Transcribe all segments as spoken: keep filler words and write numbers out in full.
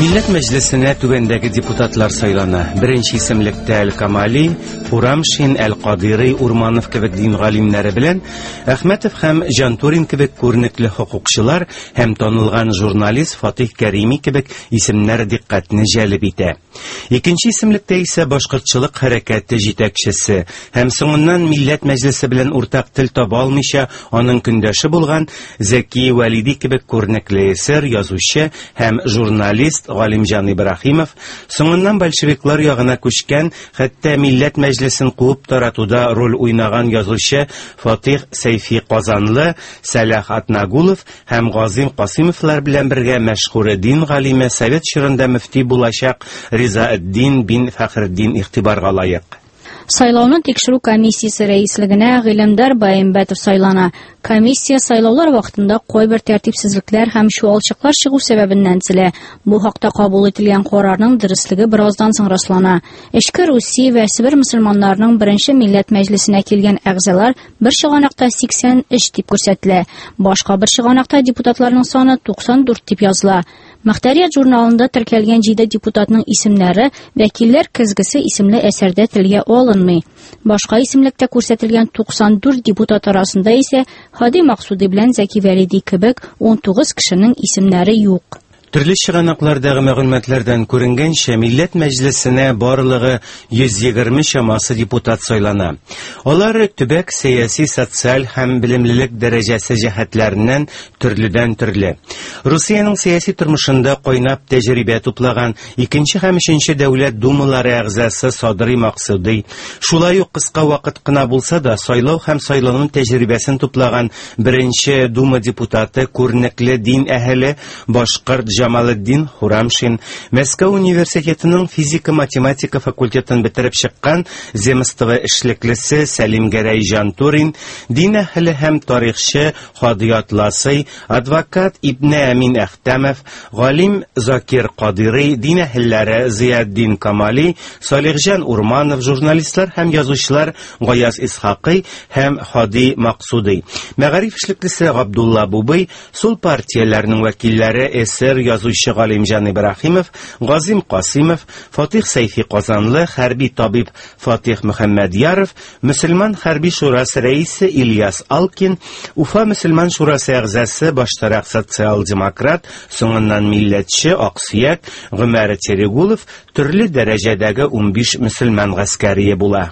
Милләт мәҗлесенә түбәндәге депутатлар сайлана. Беренче исемлектә Әл-Камали, Хурамшин, Әл-Кадири, Урманов кебек дин галимнәре белән Әхмәтов һәм Жантурин кебек күренекле хокукчылар һәм танылган журналист Фатих Кәрими кебек исемнәр диккатне җәлеп итә. Икенче исемлектә исә башкортчылык хәрәкәте җитәкчесе һәм соңыннан милләт мәҗлесе белән уртак тел таба алмыйча аның көндәше булган Зәки Валиди кебек күренекле эсер, язучы һәм журналист Галимҗан Ибраһимов, соңыннан большевиклар ягына күчкән, хәтта милләт мәҗлесен куып таратуда роль уйнаган язучы Фатих Сәйфи Казанлы, Сәлах Атнагулов һәм Газим Касыймовлар белән бергә мәшһүр дин галиме, совет чорында мөфти булачак Ризаэддин бин Фәхреддин игътибарга лаек. Сайлауның тикшерү комиссиясе рәислегенә Гыйлемдар Баембәтов сайлана. Комиссия сайлаулар вакытында кайбер тәртипсезлекләр һәм чуалчыклар чыгу сәбәбеннән силә. Бу хакта кабул ителгән карарның дөрестлеге бераздан соң раслана. Эчке Русия вә Себер мөселманнарының беренче милләт мәҗлесенә килгән әгъзалар бер чыганакта сиксән өч дип күрсәтелә. Башка бер чыганакта депутатларның саны туксан дүрт дип языла. Мөхтәрият журналында теркәлгән җиде депутатның исемнәре вәкилләр көзгесе исемле әсәрдә телгә алынмый. Башка исемлектә күрсәтелгән туксан дүрт депутат арасында исә Хади Максуди белән Зәки Вәлиди кебек он тугыз кешенең исемнәре юк. Төрле чыганаклардагы мәгълүматлардан күренгәнчә, милләт мәҗлесенә барлыгы йөз егерме чамасы депутат сайлана. Алар төбәк сәяси, социаль һәм белемлелек дәрәҗәсе җәһәтләреннән төрледән төрле. Русиянең сәяси тормышында кайнап тәҗрибә туплаган икенче һәм өченче дәүләт думалары әгъзасы Садри Максуди, шулай ук кыска вакыт кына булса да сайлау һәм сайлану тәҗрибәсен туплаган беренче дума депутаты, күренекле дин әһеле башкорт Джамалетдин Хурамшин, Мәскәү университетының физика-математика факультетын бетереп чыккан земствы эшлеклесе Сәлим Гәрәй Жантурин, дин әһеле һәм тарихчы Хадият Ласый, адвокат Ибн Әмин Әхтәмов, галим Закир Кадири, дин әһелләре Зияддин Камали, Салихҗан Урманов, журналистлар һәм язучылар Гаяз Исхакый һәм Хади Максуди. Мәгариф эшлеклесе Габдулла Бубый, сул партияләрнең вәкилләре эсер язучы Галимҗан Ибраһимов, Газим Касыймов, Фатих Сәйфи Казанлы, хәрби табиб Фатих Мөхәммәдьяров, мөселман хәрби шурасы рәисе Ильяс Алкин, Уфа мөселман шурасы әгъзасы баштарак социал-демократ, соңыннан милләтче Аксөяк Гомәр Терегулов, төрле дәрәҗәдәге ун биш мөселман гаскәрие була.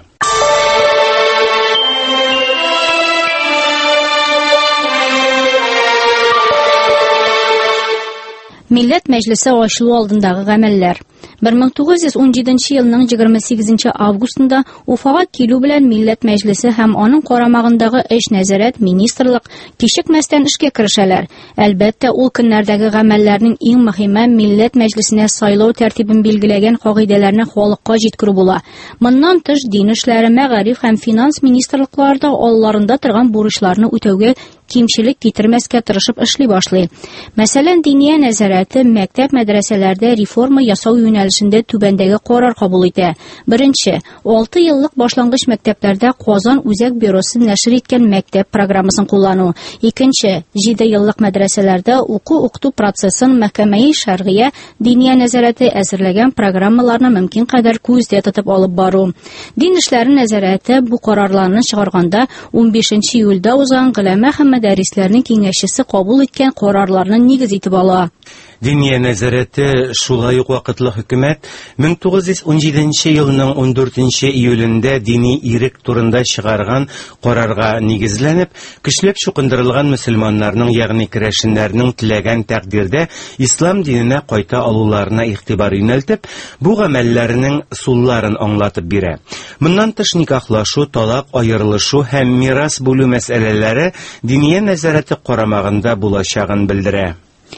Милләт мәҗлесе ачылу алдындагы гамәлләр. bir ming to'qqiz yuz o'n yedinchi yilning yigirma sakkizinchi avgustында Уфага килү белән милләт мәҗлесе һәм аның карамагындагы эш нәзарәт министрлык кичекмәстән эшкә керешәләр. Әлбәттә, ул көннәрдәге гамәлләрнең иң мөһиме милләт мәҗлесенә сайлау тәртибен билгеләгән кагыйдәләрне халыкка җиткерү була. Моннан тыш дин эшләре, мәгариф һәм финанс министрлыкларында алларында торган бурычларны үтәүгә кимчелек китермәскә тырышып эшли башлый. Мәсәлән, диния нәзарәте мәктәп мәдрәсәләрдә реформа ясау юнәлешендә түбәндәге карар кабул итә. Беренче, алты еллык башлангыч мәктәпләрдә Казан үзәк бюросы нәшер иткән мәктәп программасын куллану. Икенче, җиде еллык мәдрәсәләрдә уку-укыту процессын мәхкәмәи шәргыя диния нәзарәте әзерләгән программаларны мөмкин кадәр күздә тотып алып бару. Дин эшләре нәзарәте бу карарларны чыгарганда он бишенче июльдә узган гөләмә һәм мәдәрисләрнең киңәшчесе кабул иткән карарларны нигез итеп ала. Диния нәзарәте шулай ук вакытлы хөкүмәт мең тугыз йөз ун җиденче елның он дүртенче июлендә дини ирек турында чыгарган карарга нигезләнеп, көчләп чукындырылган мөселманнарның, ягъни керәшеннәрнең теләгән тәкъдирдә ислам диненә кайта алуларына игътибар юнәлтеп, бу гамәлләрнең сулларын аңлатып бирә. Моннан тыш никахлашу, талак, аерылышу һәм мирас бүлү мәсьәләләре диния нәзарәте карамагында булачагын белдерә.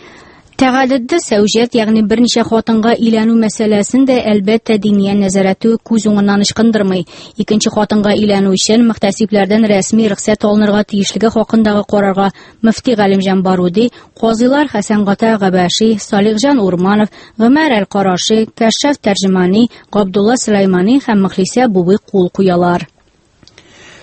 Тәгаләддә сәүҗәт, ягъни берничә хатынга иләнү мәсьәләсен дә әлбәттә диния нәзарәте күз уңыннан ычкындырмый. Икенче хатынга иләнү өчен мөхтәсибләрдән рәсми рөхсәт алынырга тиешлеге хакындагы карарга мөфти Галимҗан Баруди, казыйлар Хәсән Гата Габаши, Салихҗан Урманов, Гомәр Әл-Караши, Кәшәф Тәрҗемани, Габдулла Сөләймани һәм Мөхлисә Бубый кул куялар.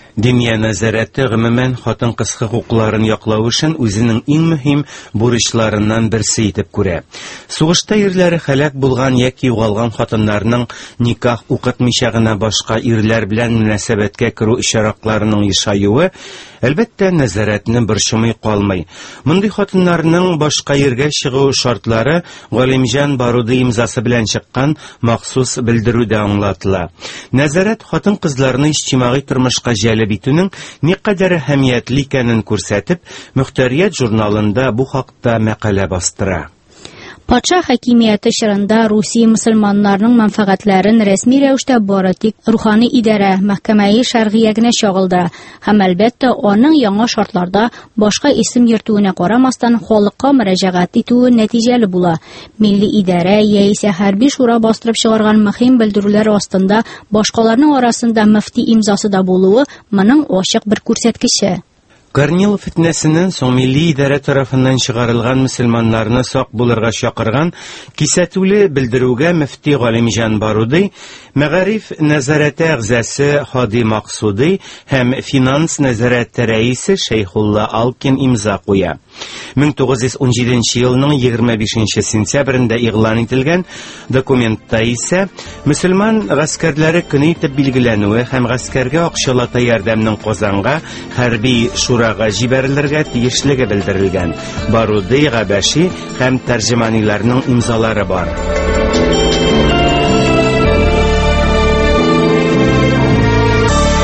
Диния нәзарәте гомумән хатын-кыз хокукларын яклау өчен үзенең иң мөһим бурычларыннан берсе итеп күрә. Сугышта ирләре һәлак булган яки югалган хатыннарның никах укытмыйча гына башка ирләр белән мөнәсәбәткә керү ишаратларының ишаюы әлбәттә нәзарәтне борчымый калмый. Мондый хатыннарның башка ергә чыгу шартлары Галимҗан Баруды имзасы белән чыккан махсус белдерүдә аңлатыла. Нәзарәт хатын-кызларны иҗтимагый тормышка җәлеп итүнең никадәр әһәмиятле икәнен күрсәтеп, Мөхтәрият журналында бу хакта мәкалә бастыра. Патша хакимияте чорында Русия мөселманнарының мәнфәгатьләрен рәсми рәвештә бары тик рухани идарә мәхкәмәи шәргыйә генә чагылды. Һәм әлбәттә аның яңа шартларда башка исем йөртүенә карамастан халыкка мөрәҗәгать итүе нәтиҗәле була. Милли идарә яисә хәрби шура бастырып чыгарган мөһим белдерүләр астында башкаларның арасында мөфти имзасы да булуы моның ачык бер күрсәткече. Корнилов фитнәсеннән соң милли идарә тарафыннан чыгарылган мөселманнарны сак булырга чакырган кисәтүле белдерүгә мөфти Галимҗан Баруды, мәгариф нәзарәте әгъзасы Хади Максуди һәм финанс нәзарәте рәисе Шейхулла Алкин имза куя. мең тугыз йөз ун җиденче елның егерме бишенче сентябрендә игълан ителгән документта исә мөселман гаскәрләре көне итеп билгеләнүе һәм гаскәргә акчалата ярдәмнең Казанга хәрби шурага җибәрелергә тиешлеге белдерелгән. Баруды, Габәши һәм тәрҗеманиларның имзалары бар.